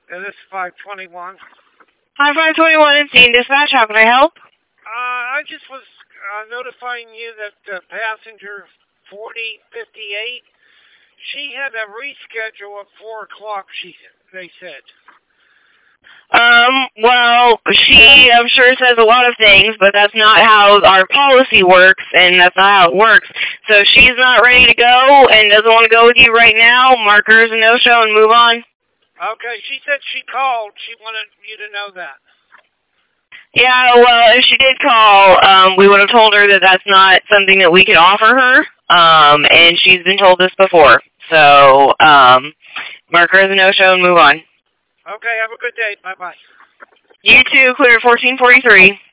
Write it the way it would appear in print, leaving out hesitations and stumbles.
This is 521. Hi, 521, it's Dean Dispatch. How can I help? I just was notifying you that passenger 4058, she had a reschedule at 4 o'clock, they said. Well, she, I'm sure, says a lot of things, but that's not how our policy works, and that's not how it works. So if she's not ready to go and doesn't want to go with you right now, mark her as a no-show and move on. Okay, she said she called. She wanted you to know that. Yeah, well, if she did call, we would have told her that that's not something that we could offer her, and she's been told this before. So, mark her as a no-show and move on. Okay, have a good day. Bye-bye. You too, clear 1443.